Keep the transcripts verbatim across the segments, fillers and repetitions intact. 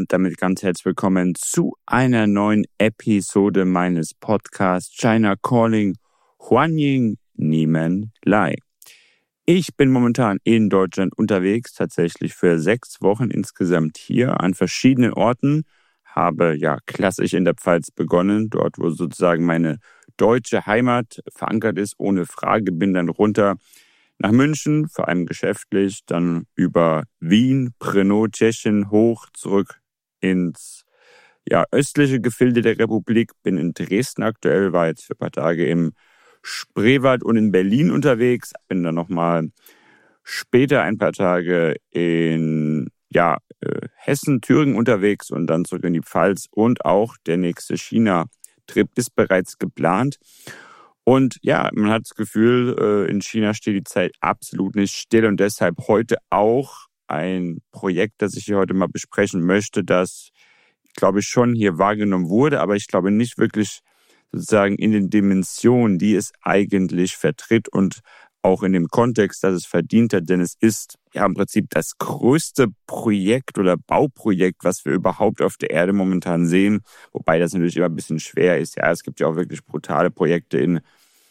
und damit ganz herzlich willkommen zu einer neuen Episode meines Podcasts China Calling Huanying Niemen Lai. Ich bin momentan in Deutschland unterwegs, tatsächlich für sechs Wochen insgesamt hier an verschiedenen Orten. Habe ja klassisch in der Pfalz begonnen, dort wo sozusagen meine deutsche Heimat verankert ist, ohne Frage, bin dann runter nach München, vor allem geschäftlich, dann über Wien, Brno, Tschechien hoch, zurück ins ja, östliche Gefilde der Republik, bin in Dresden aktuell, war jetzt für ein paar Tage im Spreewald und in Berlin unterwegs, bin dann nochmal später ein paar Tage in ja, äh, Hessen, Thüringen unterwegs und dann zurück in die Pfalz und auch der nächste China-Trip ist bereits geplant. Und ja, man hat das Gefühl, in China steht die Zeit absolut nicht still und deshalb heute auch ein Projekt, das ich hier heute mal besprechen möchte, das, glaube ich, schon hier wahrgenommen wurde, aber ich glaube nicht wirklich sozusagen in den Dimensionen, die es eigentlich vertritt und auch in dem Kontext, dass es verdient hat, denn es ist ja im Prinzip das größte Projekt oder Bauprojekt, was wir überhaupt auf der Erde momentan sehen, wobei das natürlich immer ein bisschen schwer ist. Ja, es gibt ja auch wirklich brutale Projekte in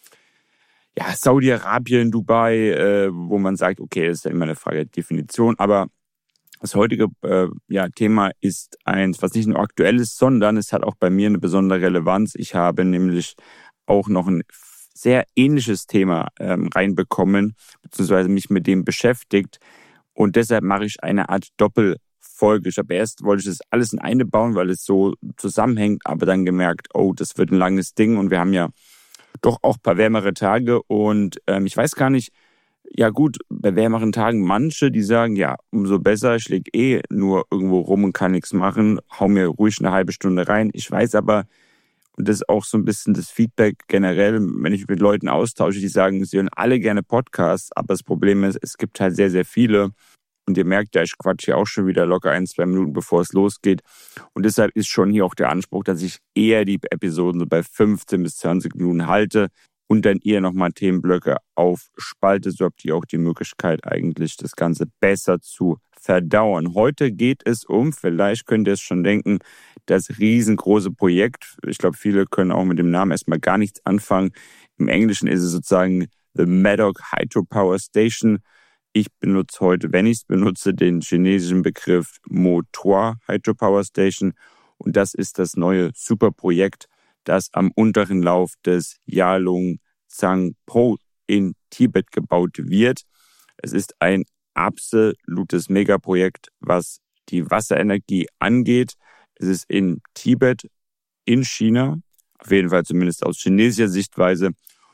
ja, Saudi-Arabien, Dubai, äh, wo man sagt, okay, das ist ja immer eine Frage der Definition, aber das heutige äh, ja, Thema ist eins, was nicht nur aktuell ist, sondern es hat auch bei mir eine besondere Relevanz. Ich habe nämlich auch noch ein sehr ähnliches Thema ähm, reinbekommen, beziehungsweise mich mit dem beschäftigt. Und deshalb mache ich eine Art Doppelfolge. Ich habe erst, wollte ich das alles in eine bauen, weil es so zusammenhängt, aber dann gemerkt, oh, das wird ein langes Ding und wir haben ja doch auch ein paar wärmere Tage. Und ähm, ich weiß gar nicht, ja gut, bei wärmeren Tagen manche, die sagen, ja, umso besser, ich lege eh nur irgendwo rum und kann nichts machen, hau mir ruhig eine halbe Stunde rein. Ich weiß aber, und das ist auch so ein bisschen das Feedback generell, wenn ich mit Leuten austausche, die sagen, sie hören alle gerne Podcasts, aber das Problem ist, es gibt halt sehr, sehr viele. Und ihr merkt ja, ich quatsche hier auch schon wieder locker ein, zwei Minuten, bevor es losgeht. Und deshalb ist schon hier auch der Anspruch, dass ich eher die Episoden so bei fünfzehn bis zwanzig Minuten halte und dann eher nochmal Themenblöcke aufspalte. So habt ihr auch die Möglichkeit, eigentlich das Ganze besser zu verdauern. Heute geht es um, vielleicht könnt ihr es schon denken, das riesengroße Projekt. Ich glaube, viele können auch mit dem Namen erstmal gar nichts anfangen. Im Englischen ist es sozusagen The Maddock Hydropower Station. Ich benutze heute, wenn ich es benutze, den chinesischen Begriff Motor Hydropower Station. Und das ist das neue Superprojekt, das am unteren Lauf des Yalong Tsangpo in Tibet gebaut wird. Es ist ein absolutes Megaprojekt, was die Wasserenergie angeht. Es ist in Tibet, in China, auf jeden Fall zumindest aus chinesischer Sichtweise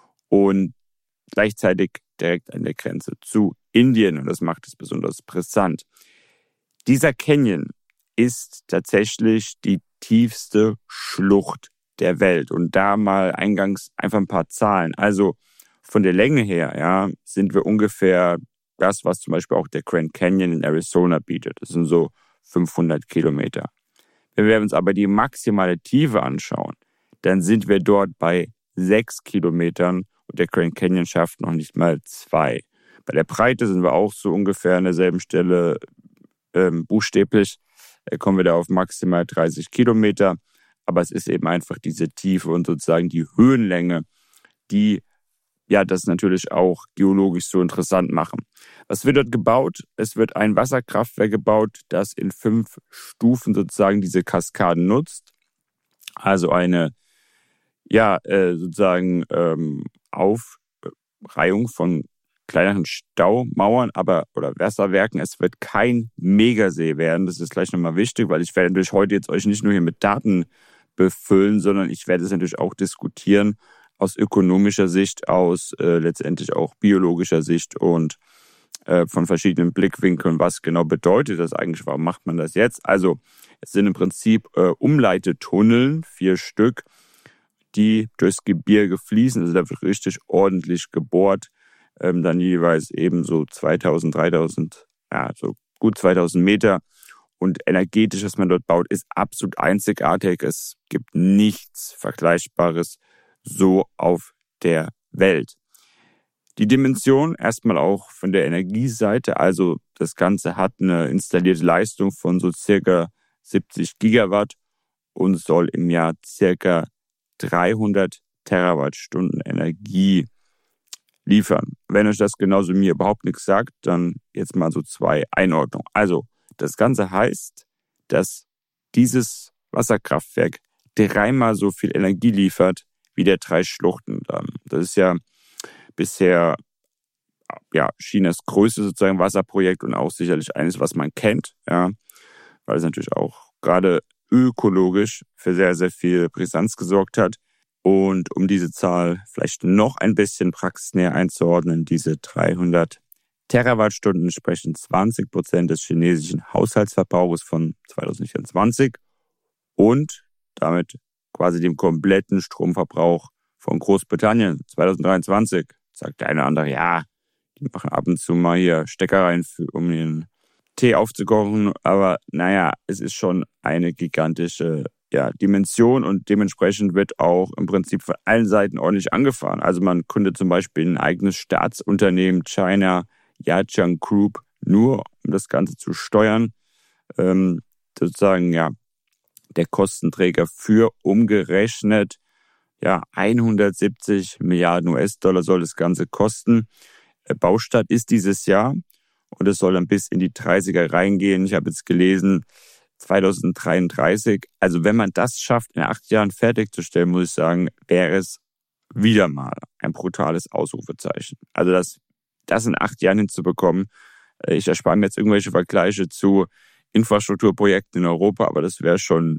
und gleichzeitig direkt an der Grenze zu Indien und das macht es besonders brisant. Dieser Canyon ist tatsächlich die tiefste Schlucht der Welt und da mal eingangs einfach ein paar Zahlen. Also von der Länge her ja, sind wir ungefähr das, was zum Beispiel auch der Grand Canyon in Arizona bietet. Das sind so fünfhundert Kilometer. Wenn wir uns aber die maximale Tiefe anschauen, dann sind wir dort bei sechs Kilometern und der Grand Canyon schafft noch nicht mal zwei. Bei der Breite sind wir auch so ungefähr an derselben Stelle ähm, buchstäblich. Da kommen wir da auf maximal dreißig Kilometer. Aber es ist eben einfach diese Tiefe und sozusagen die Höhenlänge, die ja das natürlich auch geologisch so interessant machen. Was wird dort gebaut? Es wird ein Wasserkraftwerk gebaut, das in fünf Stufen sozusagen diese Kaskaden nutzt. Also eine ja äh, sozusagen ähm, Aufreihung von kleineren Staumauern, aber oder Wasserwerken. Es wird kein Megasee werden. Das ist gleich nochmal wichtig, weil ich werde natürlich heute jetzt euch nicht nur hier mit Daten befüllen, sondern ich werde es natürlich auch diskutieren aus ökonomischer Sicht, aus äh, letztendlich auch biologischer Sicht und äh, von verschiedenen Blickwinkeln, was genau bedeutet das eigentlich, warum macht man das jetzt? Also es sind im Prinzip äh, Umleitetunneln, vier Stück, die durchs Gebirge fließen, also da wird richtig ordentlich gebohrt, ähm, dann jeweils eben so zweitausend, dreitausend, ja so gut zweitausend Meter. Und energetisch, was man dort baut, ist absolut einzigartig. Es gibt nichts Vergleichbares so auf der Welt. Die Dimension erstmal auch von der Energieseite, also das Ganze hat eine installierte Leistung von so circa siebzig Gigawatt und soll im Jahr circa dreihundert Terawattstunden Energie liefern. Wenn euch das genauso mir überhaupt nichts sagt, dann jetzt mal so zwei Einordnungen. Also, das Ganze heißt, dass dieses Wasserkraftwerk dreimal so viel Energie liefert wie der Drei-Schluchten-Damm. Das ist ja bisher ja, Chinas größtes sozusagen Wasserprojekt und auch sicherlich eines, was man kennt, ja, weil es natürlich auch gerade ökologisch für sehr, sehr viel Brisanz gesorgt hat. Und um diese Zahl vielleicht noch ein bisschen praxisnäher einzuordnen, diese dreihundert Terawattstunden entsprechen zwanzig Prozent des chinesischen Haushaltsverbrauchs von zwanzig vierundzwanzig und damit quasi dem kompletten Stromverbrauch von Großbritannien zwanzig dreiundzwanzig. Sagt der eine oder andere, ja, die machen ab und zu mal hier Stecker rein, für, um den Tee aufzukochen. Aber naja, es ist schon eine gigantische ja, Dimension und dementsprechend wird auch im Prinzip von allen Seiten ordentlich angefahren. Also man könnte zum Beispiel ein eigenes Staatsunternehmen, China Yajiang Group, nur um das Ganze zu steuern, ähm, sozusagen ja der Kostenträger für umgerechnet ja hundertsiebzig Milliarden U S-Dollar soll das Ganze kosten. Baustart ist dieses Jahr und es soll dann bis in die dreißiger reingehen. Ich habe jetzt gelesen, zwanzig dreiunddreißig. Also wenn man das schafft, in acht Jahren fertigzustellen, muss ich sagen, wäre es wieder mal ein brutales Ausrufezeichen. Also das, das in acht Jahren hinzubekommen, ich erspare mir jetzt irgendwelche Vergleiche zu Infrastrukturprojekten in Europa, aber das wäre schon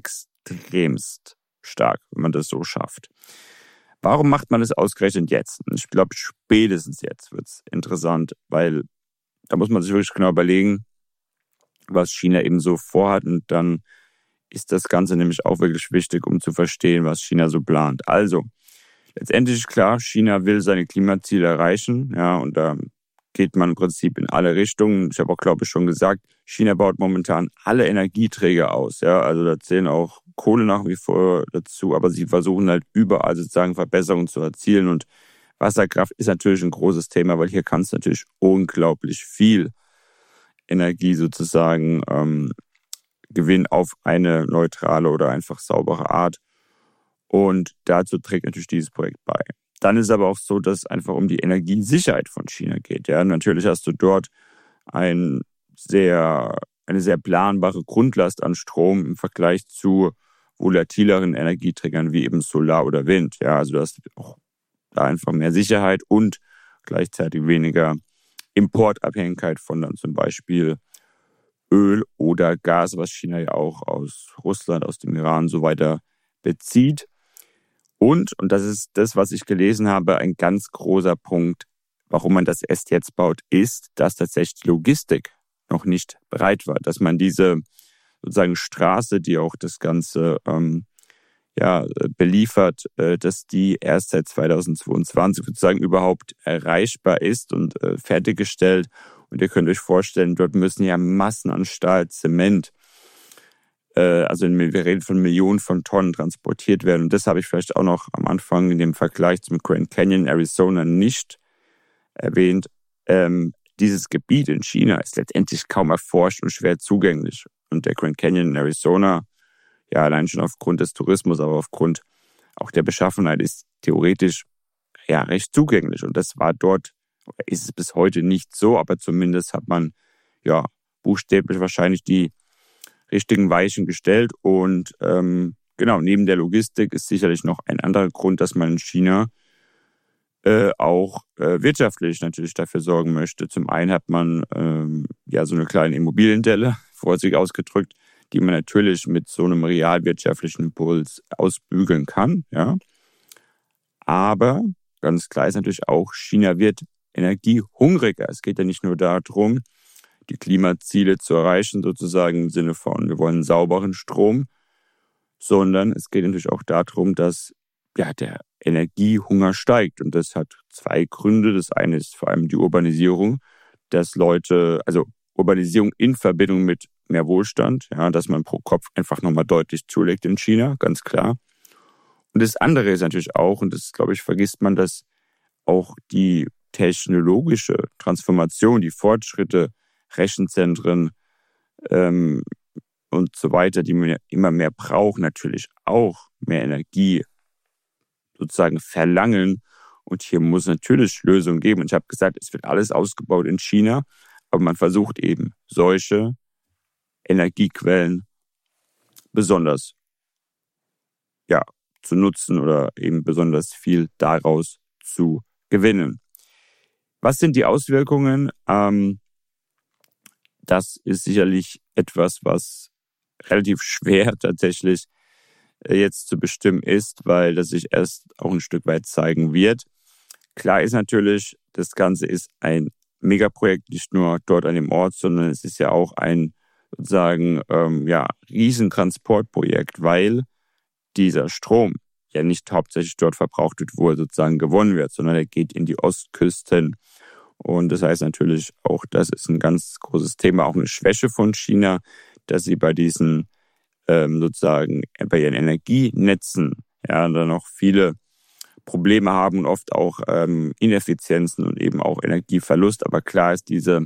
extremst stark, wenn man das so schafft. Warum macht man das ausgerechnet jetzt? Ich glaube, spätestens jetzt wird es interessant, weil da muss man sich wirklich genau überlegen, was China eben so vorhat. Und dann ist das Ganze nämlich auch wirklich wichtig, um zu verstehen, was China so plant. Also, letztendlich ist klar, China will seine Klimaziele erreichen. Ja, und da geht man im Prinzip in alle Richtungen. Ich habe auch, glaube ich, schon gesagt, China baut momentan alle Energieträger aus. Ja, also da zählen auch Kohle nach wie vor dazu, aber sie versuchen halt überall sozusagen Verbesserungen zu erzielen. Und Wasserkraft ist natürlich ein großes Thema, weil hier kann es natürlich unglaublich viel Energie sozusagen ähm, gewinnen auf eine neutrale oder einfach saubere Art. Und dazu trägt natürlich dieses Projekt bei. Dann ist es aber auch so, dass es einfach um die Energiesicherheit von China geht. Ja, natürlich hast du dort ein sehr, eine sehr planbare Grundlast an Strom im Vergleich zu volatileren Energieträgern wie eben Solar oder Wind. Ja, also du hast auch da einfach mehr Sicherheit und gleichzeitig weniger Importabhängigkeit von dann zum Beispiel Öl oder Gas, was China ja auch aus Russland, aus dem Iran und so weiter bezieht. Und, und das ist das, was ich gelesen habe, ein ganz großer Punkt, warum man das erst jetzt baut, ist, dass tatsächlich die Logistik noch nicht bereit war. Dass man diese sozusagen Straße, die auch das Ganze ähm, ja, beliefert, äh, dass die erst seit zweitausendzweiundzwanzig sozusagen überhaupt erreichbar ist und äh, fertiggestellt. Und ihr könnt euch vorstellen, dort müssen ja Massen an Stahl, Zement, also wir reden von Millionen von Tonnen transportiert werden. Und das habe ich vielleicht auch noch am Anfang in dem Vergleich zum Grand Canyon, Arizona nicht erwähnt. Ähm, dieses Gebiet in China ist letztendlich kaum erforscht und schwer zugänglich. Und der Grand Canyon in Arizona, ja allein schon aufgrund des Tourismus, aber aufgrund auch der Beschaffenheit ist theoretisch ja recht zugänglich. Und das war dort, ist es bis heute nicht so, aber zumindest hat man ja buchstäblich wahrscheinlich die richtigen Weichen gestellt. Und ähm, genau, neben der Logistik ist sicherlich noch ein anderer Grund, dass man in China äh, auch äh, wirtschaftlich natürlich dafür sorgen möchte. Zum einen hat man ähm, ja so eine kleine Immobiliendelle, vorsichtig ausgedrückt, die man natürlich mit so einem realwirtschaftlichen Impuls ausbügeln kann. Ja. Aber ganz klar ist natürlich auch, China wird energiehungriger. Es geht ja nicht nur darum, die Klimaziele zu erreichen, sozusagen im Sinne von, wir wollen sauberen Strom, sondern es geht natürlich auch darum, dass ja, der Energiehunger steigt. Und das hat zwei Gründe. Das eine ist vor allem die Urbanisierung, dass Leute, also Urbanisierung in Verbindung mit mehr Wohlstand, ja, dass man pro Kopf einfach nochmal deutlich zulegt in China, ganz klar. Und das andere ist natürlich auch, und das, glaube ich, vergisst man, dass auch die technologische Transformation, die Fortschritte, Rechenzentren ähm, und so weiter, die man immer mehr braucht, natürlich auch mehr Energie sozusagen verlangen. Und hier muss es natürlich Lösungen geben. Und ich habe gesagt, es wird alles ausgebaut in China, aber man versucht eben, solche Energiequellen besonders ja, zu nutzen oder eben besonders viel daraus zu gewinnen. Was sind die Auswirkungen? Ähm, das ist sicherlich etwas, was relativ schwer tatsächlich jetzt zu bestimmen ist, weil das sich erst auch ein Stück weit zeigen wird. Klar ist natürlich, das Ganze ist ein Megaprojekt, nicht nur dort an dem Ort, sondern es ist ja auch ein sozusagen ähm, ja, Riesentransportprojekt, weil dieser Strom ja nicht hauptsächlich dort verbraucht wird, wo er sozusagen gewonnen wird, sondern er geht in die Ostküsten. Und das heißt natürlich auch, das ist ein ganz großes Thema, auch eine Schwäche von China, dass sie bei diesen ähm, sozusagen bei ihren Energienetzen ja dann noch viele Probleme haben und oft auch ähm, Ineffizienzen und eben auch Energieverlust. Aber klar ist, diese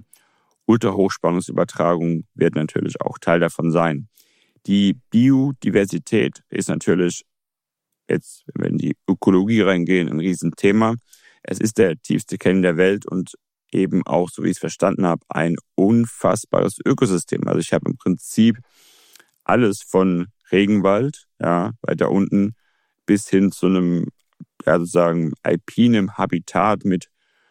Ultrahochspannungsübertragung wird natürlich auch Teil davon sein. Die Biodiversität ist natürlich jetzt, wenn wir in die Ökologie reingehen, ein Riesenthema. Es ist der tiefste Canyon der Welt und eben auch, so wie ich es verstanden habe, ein unfassbares Ökosystem. Also ich habe im Prinzip alles von Regenwald, ja, weiter unten, bis hin zu einem, ja, sozusagen alpinem Habitat mit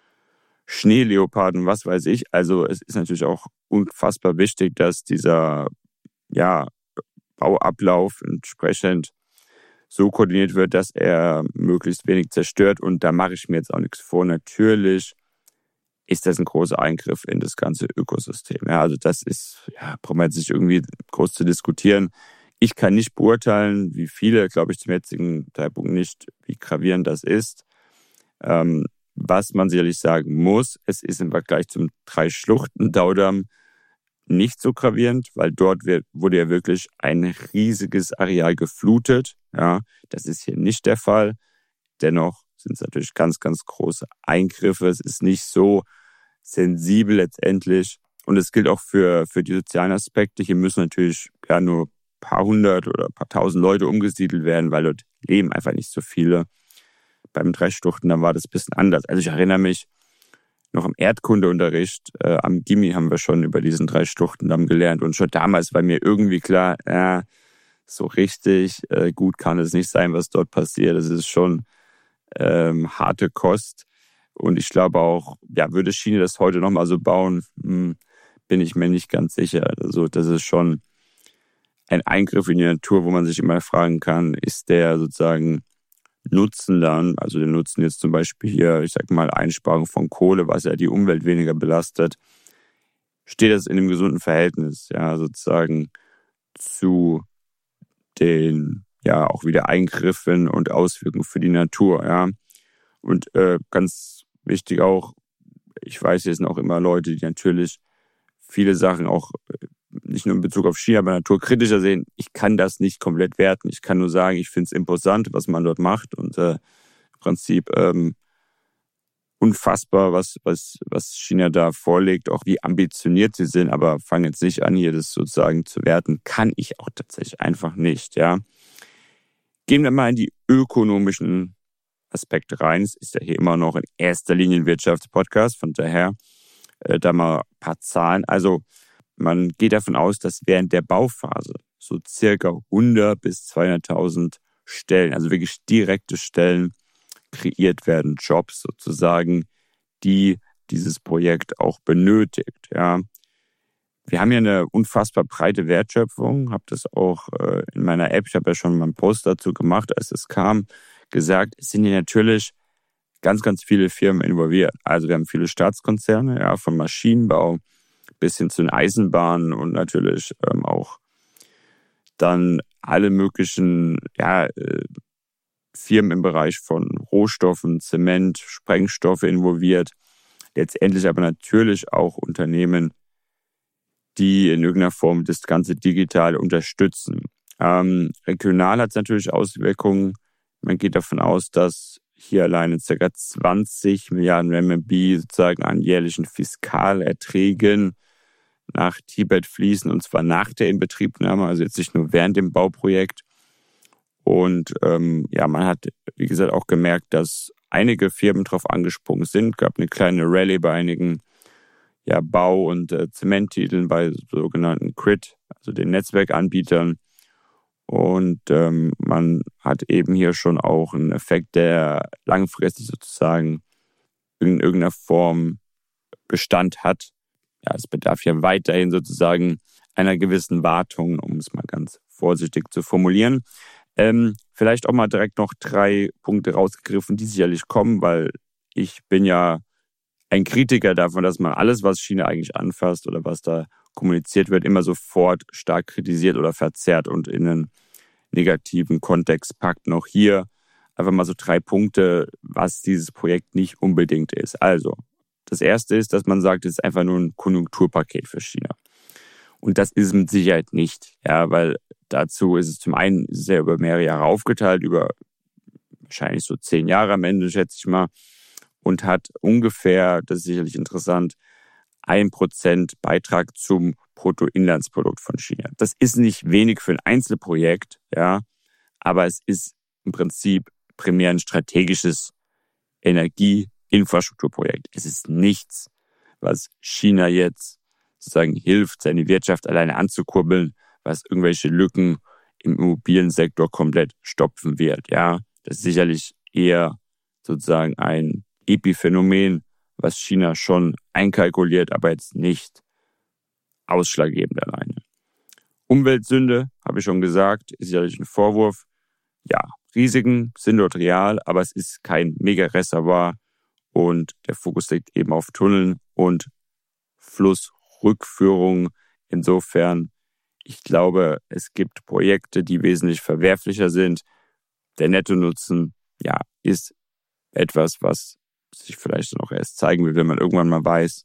Schneeleoparden, was weiß ich. Also es ist natürlich auch unfassbar wichtig, dass dieser, ja, Bauablauf entsprechend so koordiniert wird, dass er möglichst wenig zerstört. Und da mache ich mir jetzt auch nichts vor. Natürlich ist das ein großer Eingriff in das ganze Ökosystem. Ja, also das ist, ja, braucht man jetzt nicht irgendwie groß zu diskutieren. Ich kann nicht beurteilen, wie viele, glaube ich, zum jetzigen Zeitpunkt nicht, wie gravierend das ist. Ähm, was man sicherlich sagen muss, es ist im Vergleich zum Drei-Schluchten-Staudamm nicht so gravierend, weil dort wird, wurde ja wirklich ein riesiges Areal geflutet. Ja, das ist hier nicht der Fall. Dennoch sind es natürlich ganz, ganz große Eingriffe. Es ist nicht so sensibel letztendlich. Und es gilt auch für, für die sozialen Aspekte. Hier müssen natürlich ja nur ein paar hundert oder ein paar tausend Leute umgesiedelt werden, weil dort leben einfach nicht so viele. Beim Drei-Schluchten, da war das ein bisschen anders. Also ich erinnere mich, noch im Erdkundeunterricht äh, am Gimmi haben wir schon über diesen Drei-Schluchten-Damm gelernt. Und schon damals war mir irgendwie klar, ja, so richtig äh, gut kann es nicht sein, was dort passiert. Das ist schon ähm, harte Kost. Und ich glaube auch, ja, würde China das heute nochmal so bauen, hm, bin ich mir nicht ganz sicher. Also das ist schon ein Eingriff in die Natur, wo man sich immer fragen kann, ist der sozusagen Nutzen dann, also den Nutzen jetzt zum Beispiel hier, ich sag mal, Einsparung von Kohle, was ja die Umwelt weniger belastet, steht das in einem gesunden Verhältnis, ja, sozusagen zu den, ja, auch wieder Eingriffen und Auswirkungen für die Natur, ja. Und äh, ganz wichtig auch, ich weiß, hier sind auch immer Leute, die natürlich viele Sachen auch nicht nur in Bezug auf China, aber naturkritischer sehen. Ich kann das nicht komplett werten. Ich kann nur sagen, ich finde es imposant, was man dort macht und äh, im Prinzip ähm, unfassbar, was, was, was China da vorlegt, auch wie ambitioniert sie sind, aber fange jetzt nicht an, hier das sozusagen zu werten. Kann ich auch tatsächlich einfach nicht, ja. Gehen wir mal in die ökonomischen Aspekte rein. Es ist ja hier immer noch in erster Linie ein Wirtschaftspodcast, von daher äh, da mal ein paar Zahlen. Also man geht davon aus, dass während der Bauphase so circa hundert bis zweihunderttausend Stellen, also wirklich direkte Stellen kreiert werden, Jobs sozusagen, die dieses Projekt auch benötigt. Ja. Wir haben ja eine unfassbar breite Wertschöpfung, habe das auch äh, in meiner App, ich habe ja schon mal einen Post dazu gemacht, als es kam, gesagt, es sind hier natürlich ganz, ganz viele Firmen involviert. Also wir haben viele Staatskonzerne, ja, vom Maschinenbau bis hin zu den Eisenbahnen und natürlich ähm, auch dann alle möglichen ja, äh, Firmen im Bereich von Rohstoffen, Zement, Sprengstoffe involviert. Letztendlich aber natürlich auch Unternehmen, die in irgendeiner Form das ganze digital unterstützen. Ähm, regional hat es natürlich Auswirkungen. Man geht davon aus, dass hier alleine ca. zwanzig Milliarden Renminbi sozusagen an jährlichen Fiskalerträgen nach Tibet fließen, und zwar nach der Inbetriebnahme, also jetzt nicht nur während dem Bauprojekt. Und ähm, ja, man hat, wie gesagt, auch gemerkt, dass einige Firmen drauf angesprungen sind. Es gab eine kleine Rallye bei einigen ja, Bau- und äh, Zementtiteln, bei sogenannten C R I T, also den Netzwerkanbietern. Und ähm, man hat eben hier schon auch einen Effekt, der langfristig sozusagen in irgendeiner Form Bestand hat. Ja, es bedarf ja weiterhin sozusagen einer gewissen Wartung, um es mal ganz vorsichtig zu formulieren. Ähm, vielleicht auch mal direkt noch drei Punkte rausgegriffen, die sicherlich kommen, weil ich bin ja ein Kritiker davon, dass man alles, was China eigentlich anfasst oder was da kommuniziert wird, immer sofort stark kritisiert oder verzerrt und in einen negativen Kontext packt. Noch hier einfach mal so drei Punkte, was dieses Projekt nicht unbedingt ist. Also, das erste ist, dass man sagt, es ist einfach nur ein Konjunkturpaket für China. Und das ist es mit Sicherheit nicht. Ja, weil dazu ist es zum einen sehr über mehrere Jahre aufgeteilt, über wahrscheinlich so zehn Jahre am Ende, schätze ich mal, und hat ungefähr, das ist sicherlich interessant, ein Prozent Beitrag zum Bruttoinlandsprodukt von China. Das ist nicht wenig für ein Einzelprojekt, ja, aber es ist im Prinzip primär ein strategisches Energieinfrastrukturprojekt. Es ist nichts, was China jetzt sozusagen hilft, seine Wirtschaft alleine anzukurbeln, was irgendwelche Lücken im Immobiliensektor komplett stopfen wird. Ja, das ist sicherlich eher sozusagen ein Epiphänomen, was China schon einkalkuliert, aber jetzt nicht ausschlaggebend alleine. Umweltsünde, habe ich schon gesagt, ist sicherlich ein Vorwurf. Ja, Risiken sind dort real, aber es ist kein Mega-Reservoir und der Fokus liegt eben auf Tunneln und Flussrückführung. Insofern, ich glaube, es gibt Projekte, die wesentlich verwerflicher sind. Der Nettonutzen, ja, ist etwas, was sich vielleicht noch erst zeigen will, wenn man irgendwann mal weiß,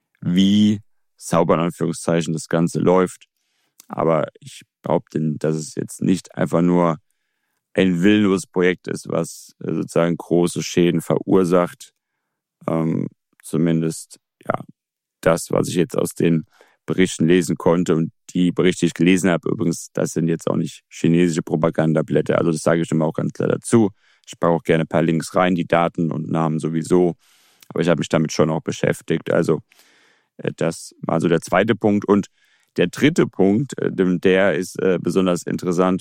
wie sauber in Anführungszeichen das Ganze läuft. Aber ich behaupte, dass es jetzt nicht einfach nur ein willenloses Projekt ist, was sozusagen große Schäden verursacht. Ähm, zumindest ja das, was ich jetzt aus den Berichten lesen konnte. Und die Berichte, die ich gelesen habe, übrigens, das sind jetzt auch nicht chinesische Propagandablätter. Also das sage ich immer auch ganz klar dazu. Ich packe auch gerne ein paar Links rein, die Daten und Namen sowieso. Aber ich habe mich damit schon auch beschäftigt. Also das war so der zweite Punkt. Und der dritte Punkt, der ist besonders interessant.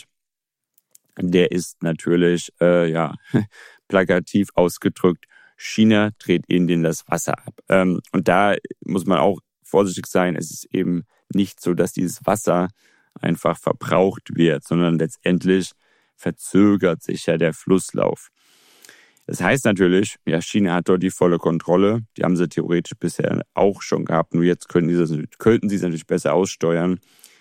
Der ist natürlich, äh, ja, plakativ ausgedrückt, China dreht Indien das Wasser ab. Ähm, und da muss man auch vorsichtig sein. Es ist eben nicht so, dass dieses Wasser einfach verbraucht wird, sondern letztendlich verzögert sich ja der Flusslauf. Das heißt natürlich, ja, China hat dort die volle Kontrolle. Die haben sie theoretisch bisher auch schon gehabt. Nur jetzt können sie das, könnten sie es natürlich besser aussteuern.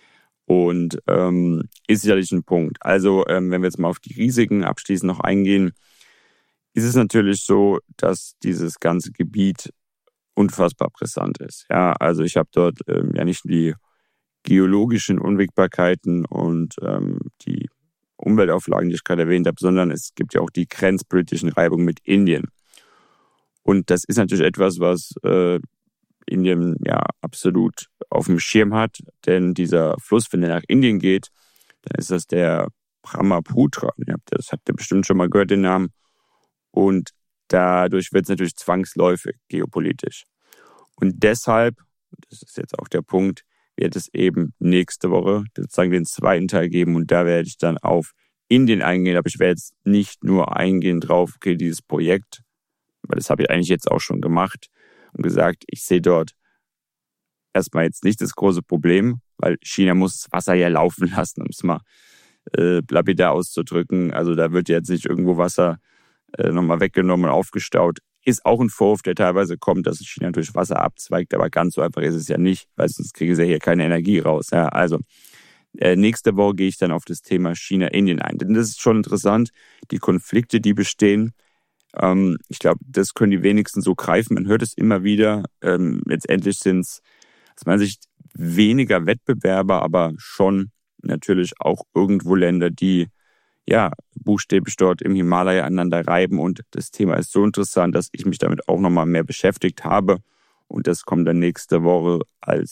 Und ähm, ist sicherlich ein Punkt. Also ähm, wenn wir jetzt mal auf die Risiken abschließend noch eingehen, ist es natürlich so, dass dieses ganze Gebiet unfassbar brisant ist. Ja, also ich habe dort ähm, ja nicht die geologischen Unwägbarkeiten und ähm, die Umweltauflagen, die ich gerade erwähnt habe, sondern es gibt ja auch die grenzpolitischen Reibungen mit Indien. Und das ist natürlich etwas, was äh, Indien ja absolut auf dem Schirm hat, denn dieser Fluss, wenn er nach Indien geht, dann ist das der Brahmaputra. Das habt ihr bestimmt schon mal gehört, den Namen. Und dadurch wird es natürlich zwangsläufig geopolitisch. Und deshalb, das ist jetzt auch der Punkt, wird es eben nächste Woche sozusagen den zweiten Teil geben und da werde ich dann auf Indien eingehen, aber ich werde jetzt nicht nur eingehen drauf, okay, dieses Projekt, weil das habe ich eigentlich jetzt auch schon gemacht und gesagt, ich sehe dort erstmal jetzt nicht das große Problem, weil China muss das Wasser ja laufen lassen, um es mal äh, lapidar auszudrücken. Also da wird jetzt nicht irgendwo Wasser äh, nochmal weggenommen und aufgestaut. Ist auch ein Vorwurf, der teilweise kommt, dass China durch Wasser abzweigt, aber ganz so einfach ist es ja nicht, weil sonst kriegen sie ja hier keine Energie raus. Ja, also äh, nächste Woche gehe ich dann auf das Thema China-Indien ein. Denn das ist schon interessant, die Konflikte, die bestehen. Ähm, ich glaube, das können die wenigsten so greifen. Man hört es immer wieder. Ähm, letztendlich sind es aus meiner Sicht weniger Wettbewerber, aber schon natürlich auch irgendwo Länder, die ja, buchstäblich dort im Himalaya aneinander reiben. Und das Thema ist so interessant, dass ich mich damit auch nochmal mehr beschäftigt habe. Und das kommt dann nächste Woche als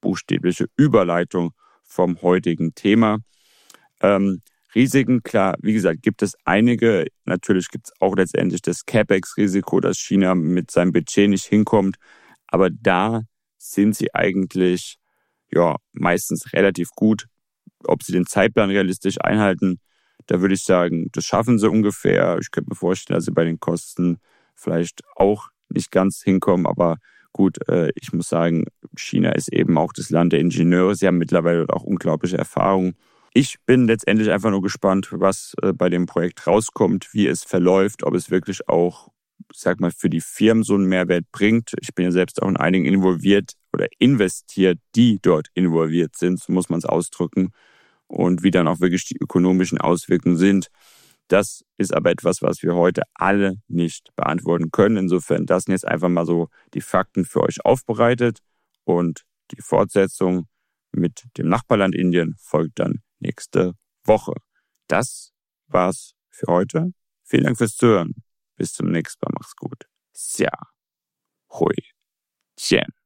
buchstäbliche Überleitung vom heutigen Thema. Ähm, Risiken, klar, wie gesagt, gibt es einige. Natürlich gibt es auch letztendlich das CapEx-Risiko, dass China mit seinem Budget nicht hinkommt. Aber da sind sie eigentlich ja meistens relativ gut. Ob sie den Zeitplan realistisch einhalten, da würde ich sagen, das schaffen sie ungefähr. Ich könnte mir vorstellen, dass sie bei den Kosten vielleicht auch nicht ganz hinkommen. Aber gut, äh, ich muss sagen, China ist eben auch das Land der Ingenieure. Sie haben mittlerweile auch unglaubliche Erfahrungen. Ich bin letztendlich einfach nur gespannt, was äh, bei dem Projekt rauskommt, wie es verläuft, ob es wirklich auch, sag mal, für die Firmen so einen Mehrwert bringt. Ich bin ja selbst auch in einigen involviert oder investiert, die dort involviert sind, so muss man es ausdrücken. Und wie dann auch wirklich die ökonomischen Auswirkungen sind. Das ist aber etwas, was wir heute alle nicht beantworten können. Insofern, das sind jetzt einfach mal so die Fakten für euch aufbereitet. Und die Fortsetzung mit dem Nachbarland Indien folgt dann nächste Woche. Das war's für heute. Vielen Dank fürs Zuhören. Bis zum nächsten Mal. Mach's gut. Xia Hui Qian.